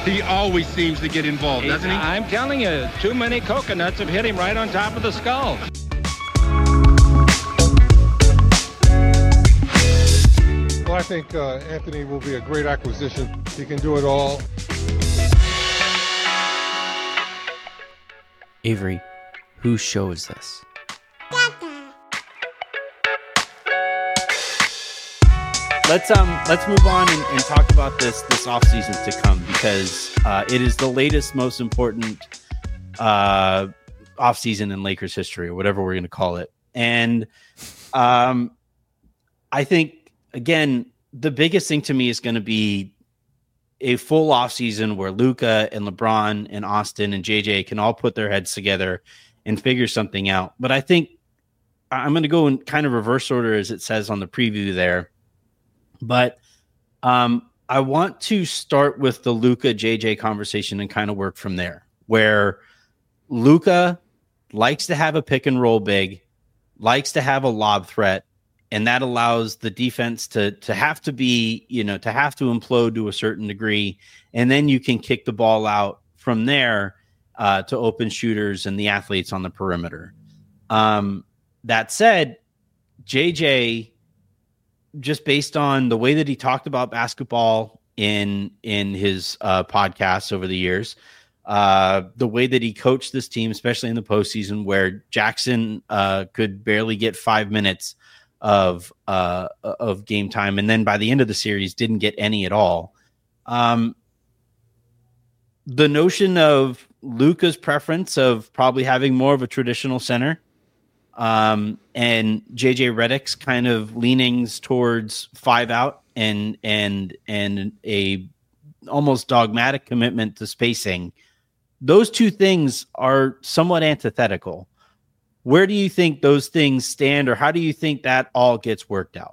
He always seems to get involved, doesn't he? I'm telling you, too many coconuts have hit him right on top of the skull. Well, I think Anthony will be a great acquisition. He can do it all. Avery, whose show is this? Let's move on and talk about this offseason to come, because it is the latest, most important offseason in Lakers history, or whatever we're going to call it. And I think, again, the biggest thing to me is going to be a full offseason where Luka and LeBron and Austin and JJ can all put their heads together and figure something out. But I think I'm going to go in kind of reverse order, as it says on the preview there. But I want to start with the Luka JJ conversation and kind of work from there, where Luka likes to have a pick and roll big, likes to have a lob threat, and that allows the defense to have to be, to have to implode to a certain degree. And then you can kick the ball out from there to open shooters and the athletes on the perimeter. That said, JJ, just based on the way that he talked about basketball in his podcasts over the years, the way that he coached this team, especially in the postseason, where Jackson could barely get 5 minutes of game time, and then by the end of the series didn't get any at all. The notion of Luka's preference of probably having more of a traditional center, and JJ Redick's kind of leanings towards 5 out and a almost dogmatic commitment to spacing. Those two things are somewhat antithetical. Where do you think those things stand, or how do you think that all gets worked out?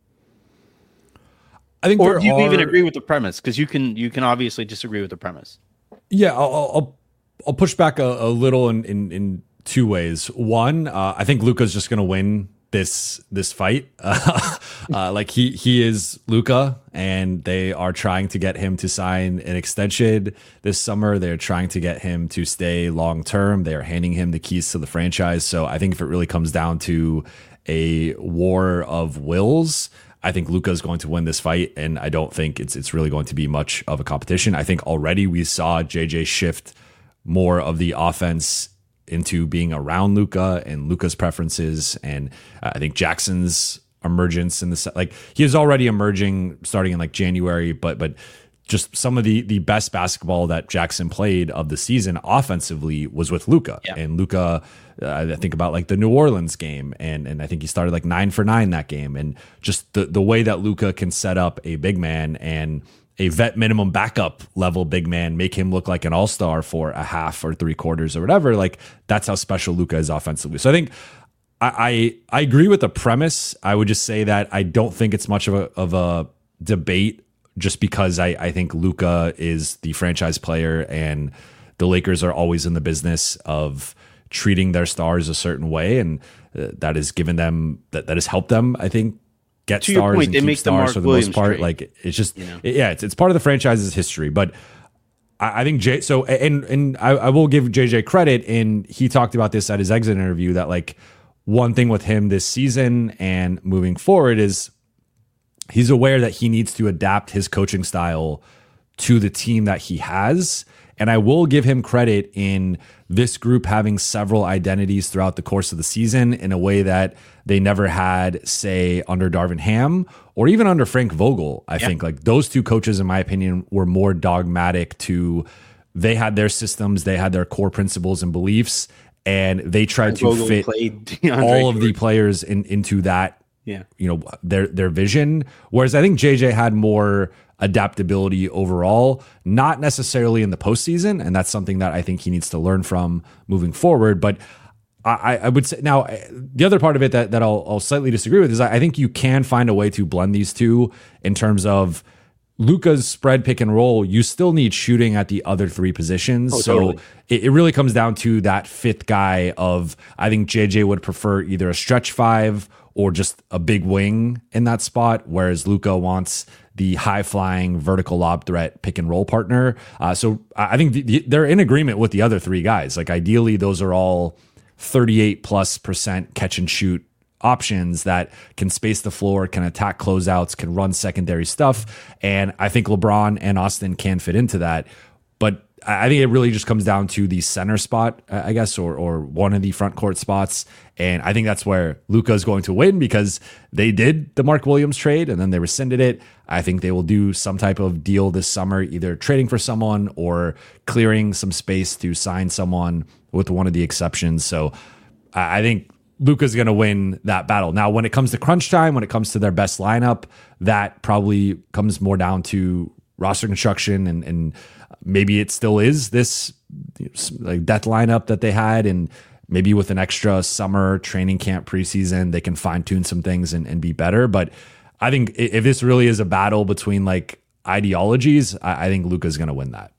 I think, or do you even agree with the premise? Because you can obviously disagree with the premise. Yeah, I'll push back a little in two ways. One, I think Luka's just going to win this fight. Like he is Luka, and they are trying to get him to sign an extension this summer. They're trying to get him to stay long term. They are handing him the keys to the franchise. So I think if it really comes down to a war of wills, I think Luka is going to win this fight, and I don't think it's really going to be much of a competition. I think already we saw JJ shift more of the offense into being around Luka and Luka's preferences, and I think Jackson's emergence in the like he is already emerging starting in like January, but just some of the best basketball that Jackson played of the season offensively was with Luka. Yeah. And Luka, I think about like the New Orleans game, and I think he started like 9 for 9 that game, and just the way that Luka can set up a big man and a vet minimum backup level big man, make him look like an all-star for a half or 3/4 or whatever. Like that's how special Luka is offensively. So I think I agree with the premise. I would just say that I don't think it's much of a debate, just because I think Luka is the franchise player, and the Lakers are always in the business of treating their stars a certain way, and that has given them that has helped them, I think, get to stars point, and they keep make stars for the Williams most part. trade. Like it's just it's part of the franchise's history. But I think I will give JJ credit, and he talked about this at his exit interview, that like one thing with him this season and moving forward is he's aware that he needs to adapt his coaching style to the team that he has. And I will give him credit in this group having several identities throughout the course of the season in a way that they never had, say, under Darvin Ham or even under Frank Vogel. I think like those two coaches, in my opinion, were more dogmatic to, they had their systems, they had their core principles and beliefs, and they tried to fit all of the players into that, their vision. Whereas I think JJ had more adaptability overall, not necessarily in the postseason, and that's something that I think he needs to learn from moving forward. But I would say now the other part of it that I'll slightly disagree with is I think you can find a way to blend these two in terms of Luka's spread pick and roll. You still need shooting at the other three positions. Totally. It really comes down to that fifth guy of, I think JJ would prefer either a stretch five or just a big wing in that spot, whereas Luka wants the high flying vertical lob threat pick and roll partner. So I think they're in agreement with the other three guys. Like ideally, those are all 38+% catch and shoot options that can space the floor, can attack closeouts, can run secondary stuff. And I think LeBron and Austin can fit into that. But I think it really just comes down to the center spot, I guess, or one of the front court spots. And I think that's where Luka is going to win because they did the Mark Williams trade and then they rescinded it. I think they will do some type of deal this summer, either trading for someone or clearing some space to sign someone with one of the exceptions. So I think Luka's going to win that battle. Now, when it comes to crunch time, when it comes to their best lineup, that probably comes more down to roster construction and maybe it still is this like death lineup that they had, and maybe with an extra summer training camp preseason, they can fine tune some things and be better. But I think if this really is a battle between like ideologies, I think Luka's going to win that.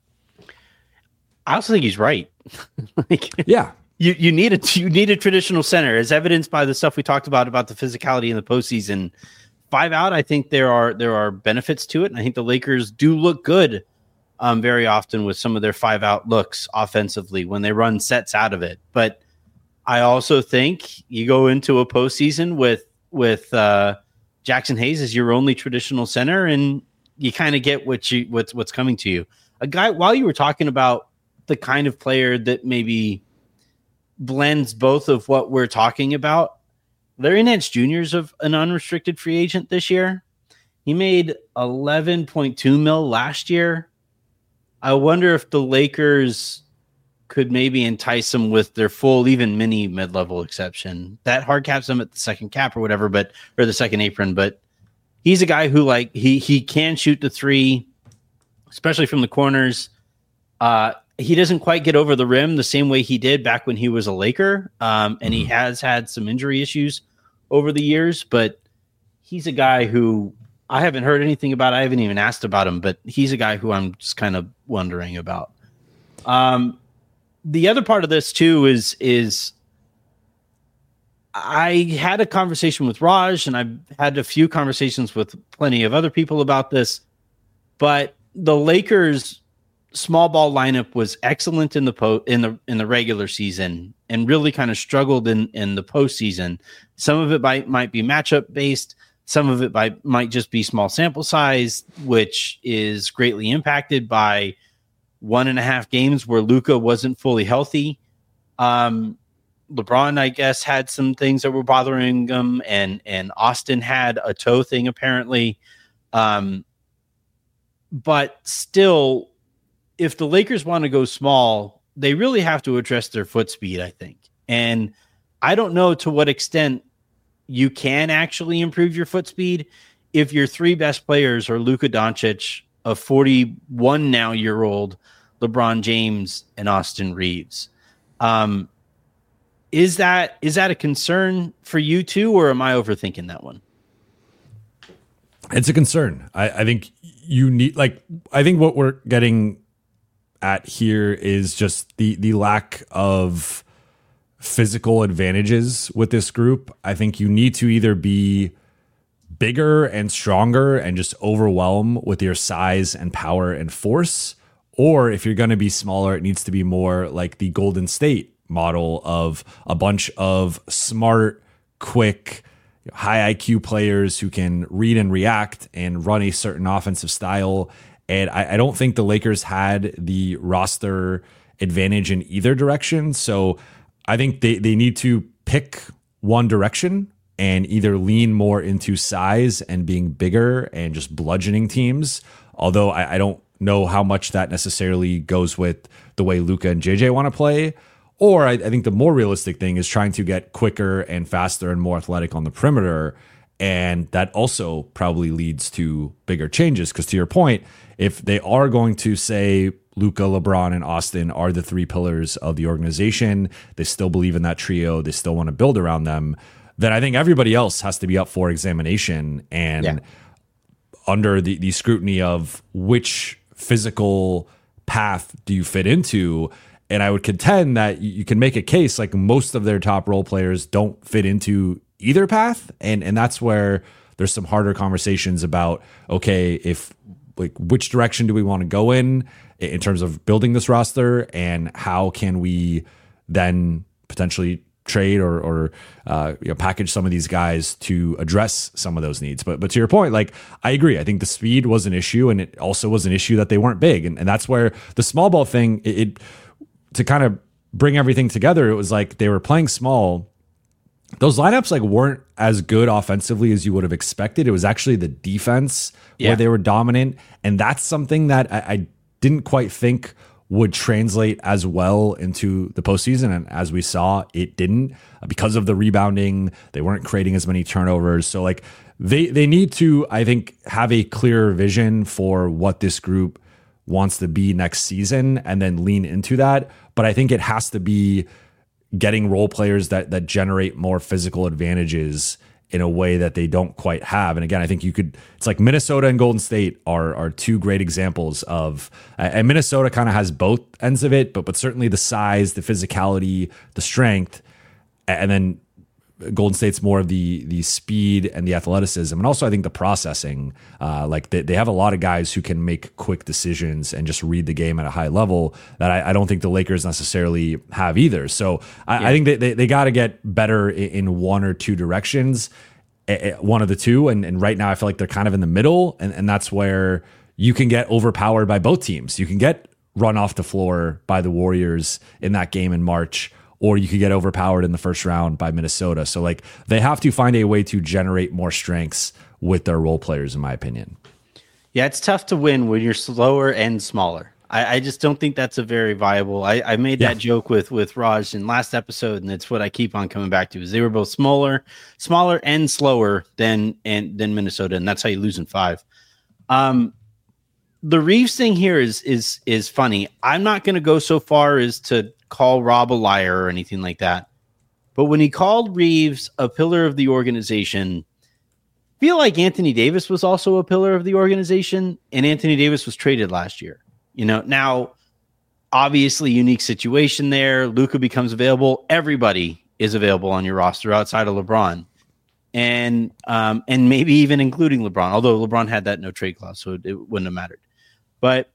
I also think he's right. Yeah. You need a traditional center, as evidenced by the stuff we talked about the physicality in the postseason. 5 out, I think there are benefits to it, and I think the Lakers do look good very often with some of their 5 out looks offensively when they run sets out of it. But I also think you go into a postseason with Jackson Hayes as your only traditional center, and you kind of get what's coming to you. A guy, while you were talking about the kind of player that maybe blends both of what we're talking about, Larry Nance Jr. is an unrestricted free agent this year. He made $11.2 million last year. I wonder if the Lakers could maybe entice him with their full, even mini mid-level exception. That hard caps him at the second cap or whatever, or the second apron. But he's a guy who he can shoot the three, especially from the corners. He doesn't quite get over the rim the same way he did back when he was a Laker. And he has had some injury issues over the years, but he's a guy who I haven't heard anything about. I haven't even asked about him, but he's a guy who I'm just kind of wondering about. The other part of this too is I had a conversation with Raj, and I've had a few conversations with plenty of other people about this, but the Lakers small ball lineup was excellent in the regular season and really kind of struggled in the postseason. Some of it might be matchup based. Some of it might just be small sample size, which is greatly impacted by 1.5 games where Luka wasn't fully healthy. LeBron, I guess, had some things that were bothering him, and Austin had a toe thing apparently. But still, if the Lakers want to go small, they really have to address their foot speed, I think. And I don't know to what extent you can actually improve your foot speed if your three best players are Luka Doncic, a 41-now-year-old LeBron James, and Austin Reeves. Is that a concern for you too, or am I overthinking that one? It's a concern. I think you need, I think what we're getting at here is just the lack of physical advantages with this group. I think you need to either be bigger and stronger and just overwhelm with your size and power and force, or if you're going to be smaller, it needs to be more like the Golden State model of a bunch of smart, quick, high IQ players who can read and react and run a certain offensive style. And I don't think the Lakers had the roster advantage in either direction. So I think they need to pick one direction and either lean more into size and being bigger and just bludgeoning teams. Although I don't know how much that necessarily goes with the way Luka and JJ want to play. Or I think the more realistic thing is trying to get quicker and faster and more athletic on the perimeter. And that also probably leads to bigger changes. Because to your point, if they are going to say Luka, LeBron, and Austin are the three pillars of the organization, they still believe in that trio, they still want to build around them, then I think everybody else has to be up for examination and under the scrutiny of which physical path do you fit into. And I would contend that you can make a case like most of their top role players don't fit into either path. And that's where there's some harder conversations about, okay, if like which direction do we want to go in terms of building this roster, and how can we then potentially trade or package some of these guys to address some of those needs. But to your point, like, I agree. I think the speed was an issue, and it also was an issue that they weren't big. And that's where the small ball thing, it to kind of bring everything together, it was like they were playing small. Those lineups like weren't as good offensively as you would have expected. It was actually the defense where they were dominant. And that's something that I didn't quite think would translate as well into the postseason. And as we saw, it didn't, because of the rebounding. They weren't creating as many turnovers. So like they need to, I think, have a clearer vision for what this group wants to be next season and then lean into that. But I think it has to be getting role players that generate more physical advantages in a way that they don't quite have. And again, I think it's like Minnesota and Golden State are two great examples of, and Minnesota kind of has both ends of it, but certainly the size, the physicality, the strength, and then Golden State's more of the speed and the athleticism, and also I think the processing. Like they have a lot of guys who can make quick decisions and just read the game at a high level that I don't think the Lakers necessarily have either. So I think they got to get better in one or two directions, one of the two. And right now I feel like they're kind of in the middle, and that's where you can get overpowered by both teams. You can get run off the floor by the Warriors in that game in March, or you could get overpowered in the first round by Minnesota. So like they have to find a way to generate more strengths with their role players, in my opinion. Yeah, it's tough to win when you're slower and smaller. I just don't think that's a very viable. I made that joke with Raj in last episode, and it's what I keep on coming back to, is they were both smaller and slower than Minnesota, and that's how you lose in 5. The Reeves thing here is funny. I'm not going to go so far as to call Rob a liar or anything like that, but when he called Reeves a pillar of the organization, I feel like Anthony Davis was also a pillar of the organization, and Anthony Davis was traded last year. Now obviously unique situation there. Luka becomes available. Everybody is available on your roster outside of LeBron, and maybe even including LeBron, although LeBron had that no trade clause, so it wouldn't have mattered. But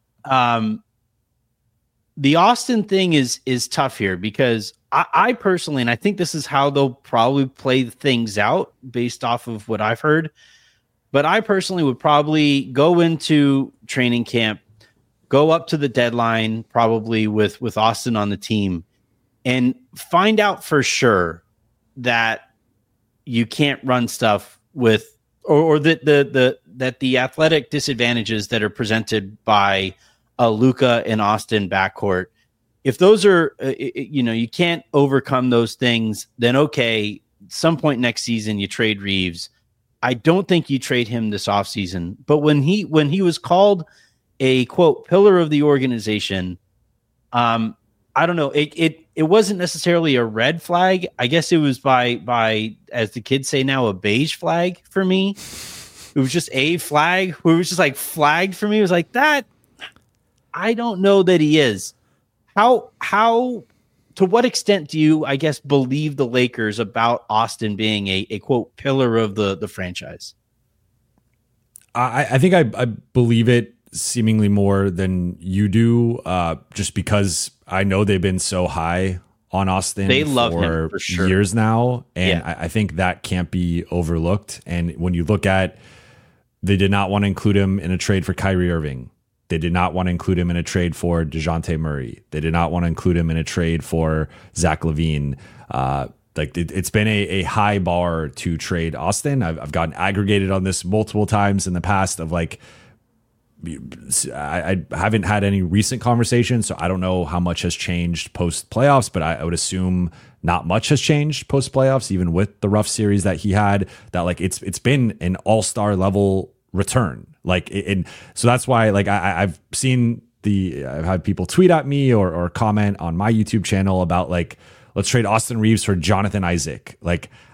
the Austin thing is tough here, because I personally, and I think this is how they'll probably play things out based off of what I've heard, but I personally would probably go into training camp, go up to the deadline, probably with Austin on the team, and find out for sure that you can't run stuff with, or that the athletic disadvantages that are presented by a Luka and Austin backcourt, if those are, you can't overcome those things, then okay, some point next season you trade Reeves. I don't think you trade him this offseason. But when he was called a quote pillar of the organization, I don't know. It wasn't necessarily a red flag. I guess it was by as the kids say now, a beige flag for me. It was just a flag. It was just like flagged for me. It was like that. I don't know that he is. How to what extent do you, I guess, believe the Lakers about Austin being a quote pillar of the franchise? I think I believe it seemingly more than you do, just because I know they've been so high on Austin. They love him for sure. Years now, and I think that can't be overlooked. And when you look at, they did not want to include him in a trade for Kyrie Irving. They did not want to include him in a trade for DeJounte Murray. They did not want to include him in a trade for Zach LaVine. It's been a high bar to trade Austin. I've gotten aggregated on this multiple times in the past of like, I haven't had any recent conversations, so I don't know how much has changed post playoffs, but I would assume not much has changed post playoffs, even with the rough series that he had, that like it's been an all-star level return. So that's why I've seen I've had people tweet at me or comment on my YouTube channel about like, let's trade Austin Reeves for Jonathan Isaac. Like,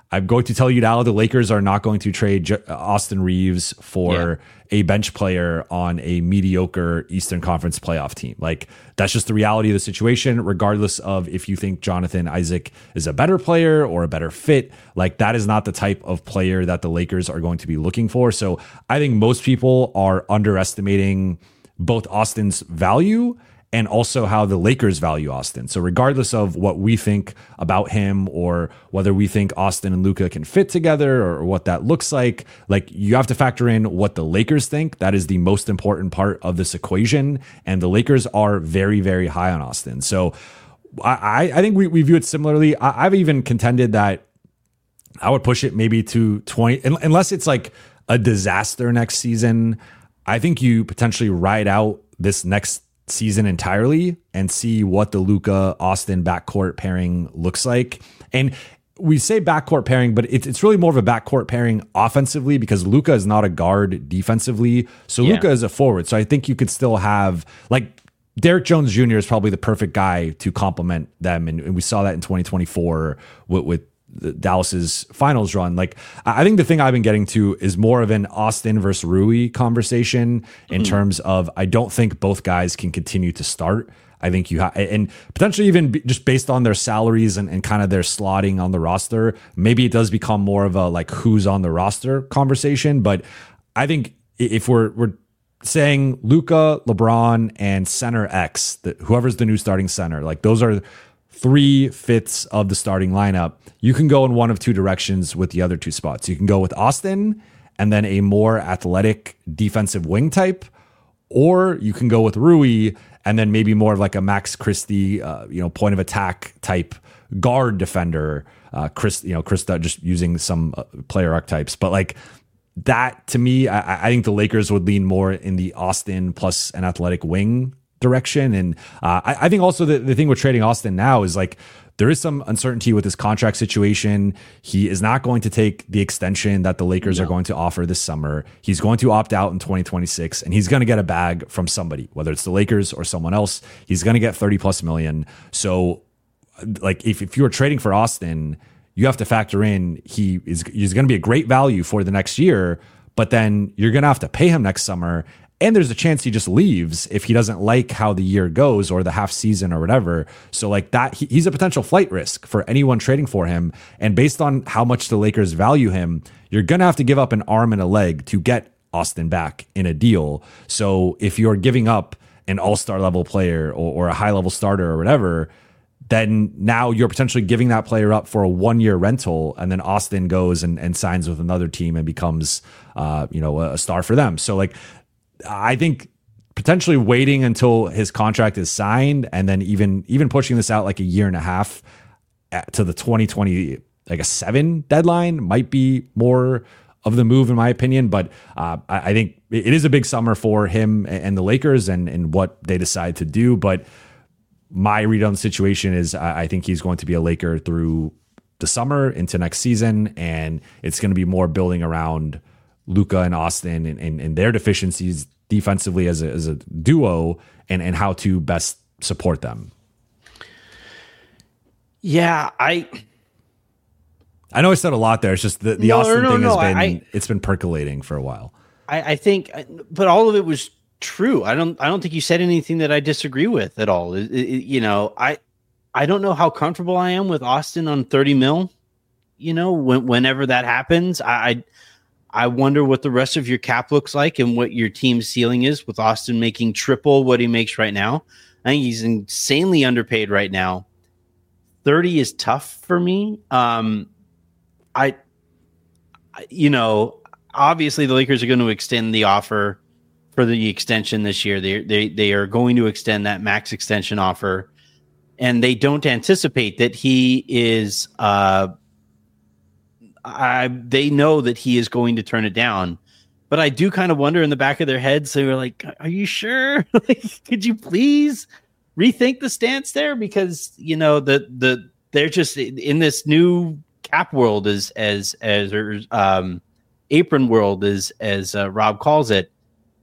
I'm going to tell you now, the Lakers are not going to trade Austin Reeves for a bench player on a mediocre Eastern Conference playoff team. Like, that's just the reality of the situation, regardless of if you think Jonathan Isaac is a better player or a better fit. Like, that is not the type of player that the Lakers are going to be looking for. So I think most people are underestimating both Austin's value and also how the Lakers value Austin. So regardless of what we think about him or whether we think Austin and Luka can fit together or what that looks like you have to factor in what the Lakers think. That is the most important part of this equation. And the Lakers are very, very high on Austin. So I think we view it similarly. I've even contended that I would push it maybe to 20, unless it's like a disaster next season. I think you potentially ride out this next season entirely and see what the Luka Austin backcourt pairing looks like. And we say backcourt pairing, but it's really more of a backcourt pairing offensively because Luka is not a guard defensively. So Luka is a forward. So I think you could still have like Derrick Jones Jr. is probably the perfect guy to complement them. And we saw that in 2024 with the Dallas's finals run. Like, I think the thing I've been getting to is more of an Austin versus Rui conversation in terms of, I don't think both guys can continue to start. I think you have, and potentially even just based on their salaries and kind of their slotting on the roster, maybe it does become more of a like who's on the roster conversation. But I think if we're saying Luka, LeBron, and center X, whoever's the new starting center, like those are 3/5 of the starting lineup. You can go in one of two directions with the other two spots. You can go with Austin and then a more athletic defensive wing type, or you can go with Rui and then maybe more of like a Max Christie, point of attack type guard defender. Chris just using some player archetypes, but like that to me, I think the Lakers would lean more in the Austin plus an athletic wing direction. And I think also the thing with trading Austin now is like there is some uncertainty with his contract situation. He is not going to take the extension that the Lakers are going to offer this summer. He's going to opt out in 2026 and he's going to get a bag from somebody, whether it's the Lakers or someone else. He's going to get 30+ million. So like if you're trading for Austin, you have to factor in he's going to be a great value for the next year, but then you're going to have to pay him next summer. And there's a chance he just leaves if he doesn't like how the year goes or the half season or whatever. So like that, he's a potential flight risk for anyone trading for him. And based on how much the Lakers value him, you're going to have to give up an arm and a leg to get Austin back in a deal. So if you're giving up an all-star level player or a high level starter or whatever, then now you're potentially giving that player up for a 1-year rental. And then Austin goes and signs with another team and becomes, a star for them. So like, I think potentially waiting until his contract is signed and then even pushing this out like a year and a half to the 2027 deadline might be more of the move in my opinion. But I think it is a big summer for him and the Lakers and what they decide to do. But my read on the situation is I think he's going to be a Laker through the summer into next season. And it's going to be more building around Luka and Austin and their deficiencies defensively as a duo and how to best support them. Yeah, I know I said a lot there. It's just the Austin thing it's been percolating for a while. I think, but all of it was true. I don't think you said anything that I disagree with at all. I don't know how comfortable I am with Austin on 30 mil. Whenever that happens, I wonder what the rest of your cap looks like and what your team's ceiling is with Austin making triple what he makes right now. I think he's insanely underpaid right now. 30 is tough for me. Obviously the Lakers are going to extend the offer for the extension this year. They are going to extend that max extension offer, and they don't anticipate that he is, they know that he is going to turn it down, but I do kind of wonder in the back of their heads, they were like, are you sure? Could you please rethink the stance there? Because, they're just in this new cap world as apron world as Rob calls it.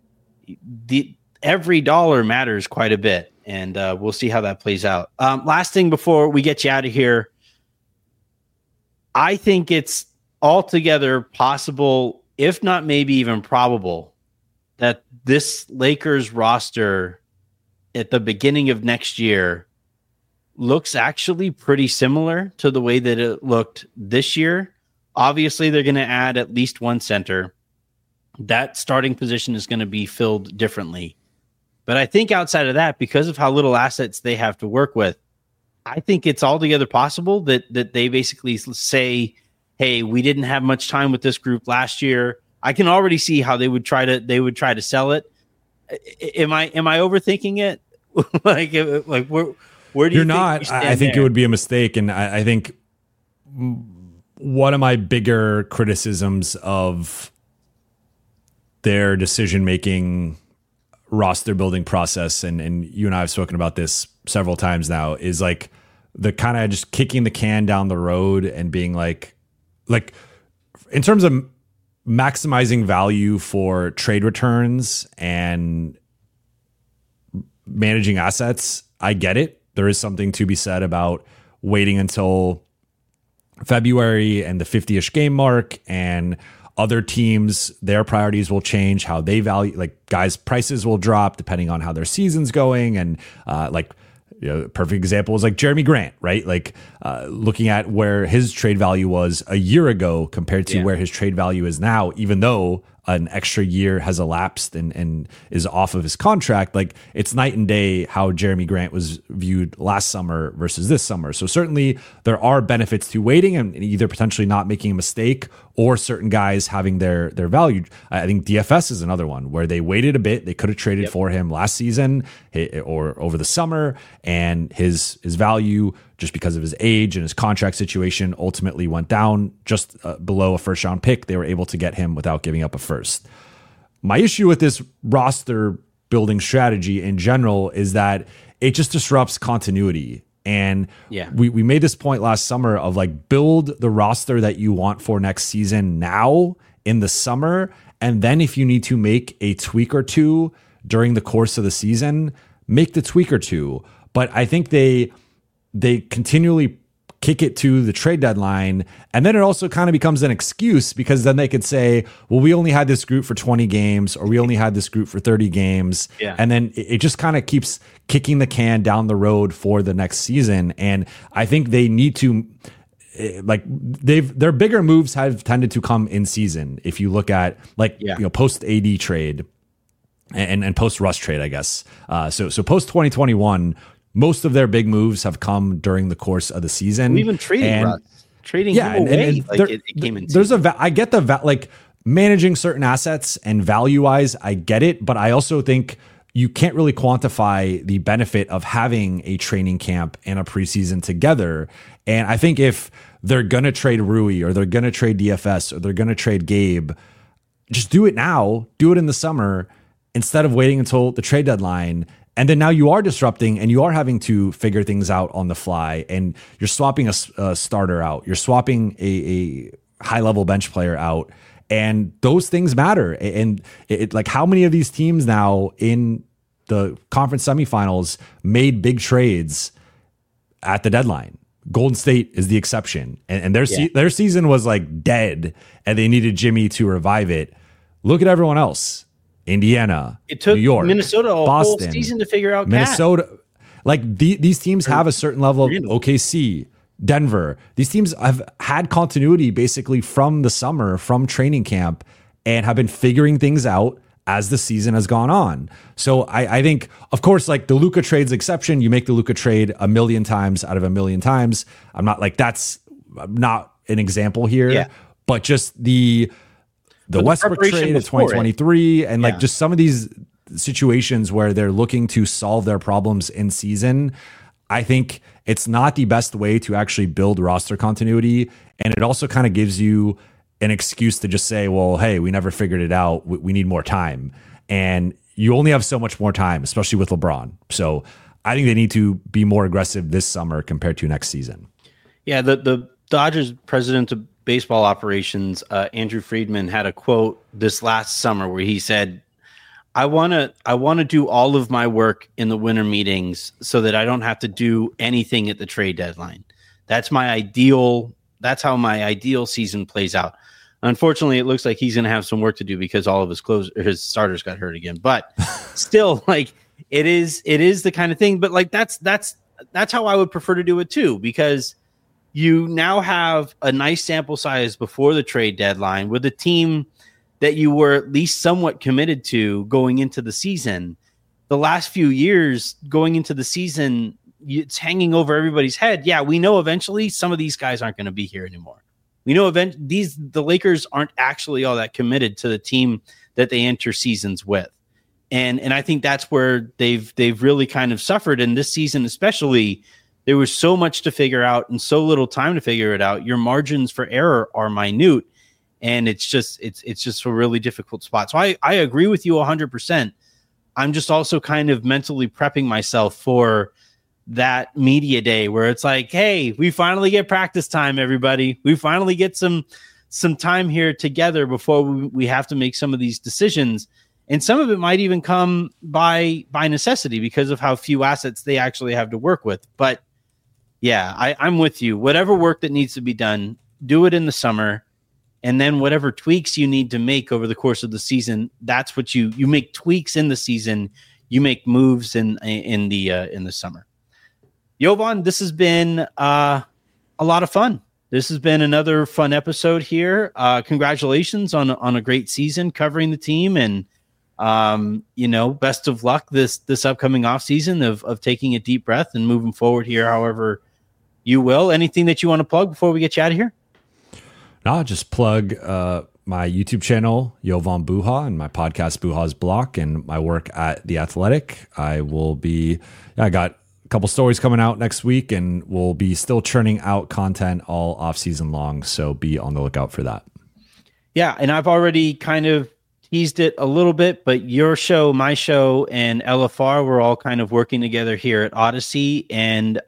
Every dollar matters quite a bit. And we'll see how that plays out. Last thing before we get you out of here, I think it's altogether possible, if not maybe even probable, that this Lakers roster at the beginning of next year looks actually pretty similar to the way that it looked this year. Obviously, they're going to add at least one center. That starting position is going to be filled differently. But I think outside of that, because of how little assets they have to work with, I think it's altogether possible that they basically say, hey, we didn't have much time with this group last year. I can already see how they would try to sell it. Am I overthinking it? like where do you You're not. I think it would be a mistake, and I think one of my bigger criticisms of their decision-making roster building process, and you and I have spoken about this several times now, is like the kind of just kicking the can down the road and being like in terms of maximizing value for trade returns and managing assets. I get it. There is something to be said about waiting until February and the 50-ish game mark, and other teams, their priorities will change, how they value, like guys' prices will drop depending on how their season's going. And perfect example is like Jeremy Grant, right? Like looking at where his trade value was a year ago compared to where his trade value is now, even though an extra year has elapsed and is off of his contract, like it's night and day how Jeremy Grant was viewed last summer versus this summer. So certainly there are benefits to waiting and either potentially not making a mistake or certain guys having their value. I think DFS is another one where they waited a bit. They could have traded for him last season or over the summer, and his value, just because of his age and his contract situation, ultimately went down just below a first round pick. They were able to get him without giving up a first. My issue with this roster building strategy in general is that it just disrupts continuity. And we made this point last summer of like, build the roster that you want for next season now in the summer. And then if you need to make a tweak or two during the course of the season, make the tweak or two. But I think they continually kick it to the trade deadline. And then it also kind of becomes an excuse, because then they could say, well, we only had this group for 20 games, or we only had this group for 30 games. Yeah. And then it just kind of keeps kicking the can down the road for the next season. And I think they need to, like, their bigger moves have tended to come in season. If you look at post AD trade and post Russ trade, I guess. So post 2021, most of their big moves have come during the course of the season. We even trading him away. It came in. I get like managing certain assets and value wise, I get it, but I also think you can't really quantify the benefit of having a training camp and a preseason together. And I think if they're gonna trade Rui, or they're gonna trade DFS, or they're gonna trade Gabe, just do it now. Do it in the summer instead of waiting until the trade deadline. And then now you are disrupting, and you are having to figure things out on the fly, and you're swapping a starter out. You're swapping a high-level bench player out, and those things matter. And like, how many of these teams now in the conference semifinals made big trades at the deadline? Golden State is the exception, and their season was like dead, and they needed Jimmy to revive it. Look at everyone else. Indiana, it took New York, Minnesota a Boston, whole season to figure out Minnesota. Like these teams have a certain level of OKC, Denver. These teams have had continuity basically from the summer, from training camp, and have been figuring things out as the season has gone on. So I think, of course, like the Luka trade's exception, you make the Luka trade a million times out of a million times. I'm not like, that's not an example here, but just the Westbrook trade of 2023 and like just some of these situations where they're looking to solve their problems in season. I think it's not the best way to actually build roster continuity. And it also kind of gives you an excuse to just say, well, hey, we never figured it out. We need more time. And you only have so much more time, especially with LeBron. So I think they need to be more aggressive this summer compared to next season. Yeah, the Dodgers president of baseball operations, Andrew Friedman, had a quote this last summer where he said, I want to do all of my work in the winter meetings so that I don't have to do anything at the trade deadline. That's my ideal That's how my ideal season plays out. Unfortunately, it looks like he's going to have some work to do because all of his starters got hurt again. But still, like it is the kind of thing. But like that's how I would prefer to do it too, because you now have a nice sample size before the trade deadline with a team that you were at least somewhat committed to going into the season. The last few years going into the season, it's hanging over everybody's head. Yeah, we know eventually some of these guys aren't going to be here anymore. We know the Lakers aren't actually all that committed to the team that they enter seasons with. And I think that's where they've really kind of suffered. And this season especially, there was so much to figure out and so little time to figure it out. Your margins for error are minute, and it's just a really difficult spot. So I agree with you 100%. I'm just also kind of mentally prepping myself for that media day where it's like, hey, we finally get practice time, everybody. We finally get some time here together before we have to make some of these decisions. And some of it might even come by necessity because of how few assets they actually have to work with. But yeah, I'm with you. Whatever work that needs to be done, do it in the summer. And then whatever tweaks you need to make over the course of the season, that's what you make tweaks in the season. You make moves in the summer. Jovan, this has been a lot of fun. This has been another fun episode here. Congratulations on a great season covering the team, and best of luck this upcoming off season of taking a deep breath and moving forward here. However you will. Anything that you want to plug before we get you out of here? No, just plug my YouTube channel, Jovan Buha, and my podcast, Buha's Block, and my work at The Athletic. I got a couple stories coming out next week, and we'll be still churning out content all off season long. So be on the lookout for that. Yeah. And I've already kind of teased it a little bit, but your show, my show, and LFR, we're all kind of working together here at Odyssey. And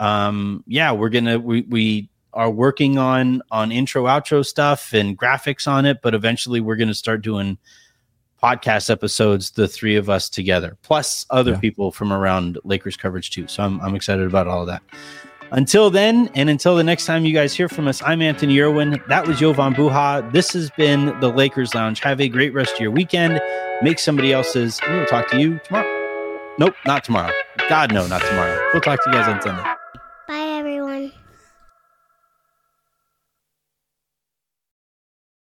we are working on intro, outro stuff and graphics on it, but eventually we're going to start doing podcast episodes, the three of us together, plus other people from around Lakers coverage too. So I'm excited about all of that. Until then, and until the next time you guys hear from us, I'm Anthony Irwin. That was Jovan Buha. This has been the Lakers Lounge. Have a great rest of your weekend. Make somebody else's. And we'll talk to you tomorrow. Nope, not tomorrow. God, no, not tomorrow. We'll talk to you guys on Sunday.